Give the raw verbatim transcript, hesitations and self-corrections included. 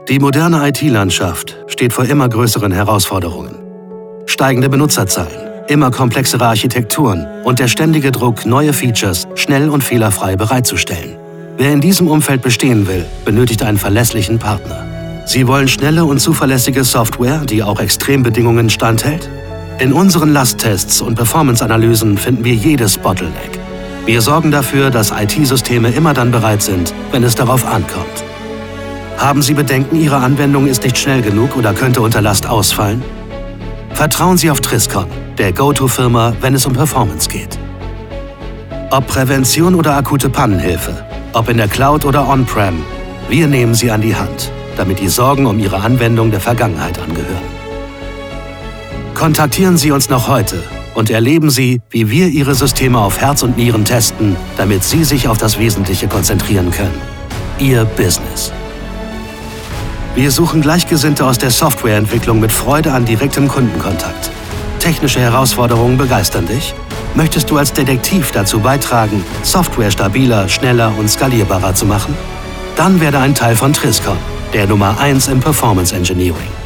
Die moderne I T-Landschaft steht vor immer größeren Herausforderungen. Steigende Benutzerzahlen, immer komplexere Architekturen und der ständige Druck, neue Features schnell und fehlerfrei bereitzustellen. Wer in diesem Umfeld bestehen will, benötigt einen verlässlichen Partner. Sie wollen schnelle und zuverlässige Software, die auch Extrembedingungen standhält? In unseren Lasttests und Performance-Analysen finden wir jedes Bottleneck. Wir sorgen dafür, dass I T-Systeme immer dann bereit sind, wenn es darauf ankommt. Haben Sie Bedenken, Ihre Anwendung ist nicht schnell genug oder könnte unter Last ausfallen? Vertrauen Sie auf Triscon, der Go-To-Firma, wenn es um Performance geht. Ob Prävention oder akute Pannenhilfe, ob in der Cloud oder On-Prem, wir nehmen Sie an die Hand, damit die Sorgen um Ihre Anwendung der Vergangenheit angehören. Kontaktieren Sie uns noch heute und erleben Sie, wie wir Ihre Systeme auf Herz und Nieren testen, damit Sie sich auf das Wesentliche konzentrieren können. Ihr Business. Wir suchen Gleichgesinnte aus der Softwareentwicklung mit Freude an direktem Kundenkontakt. Technische Herausforderungen begeistern dich? Möchtest du als Detektiv dazu beitragen, Software stabiler, schneller und skalierbarer zu machen? Dann werde ein Teil von Triscon, der Nummer eins im Performance Engineering.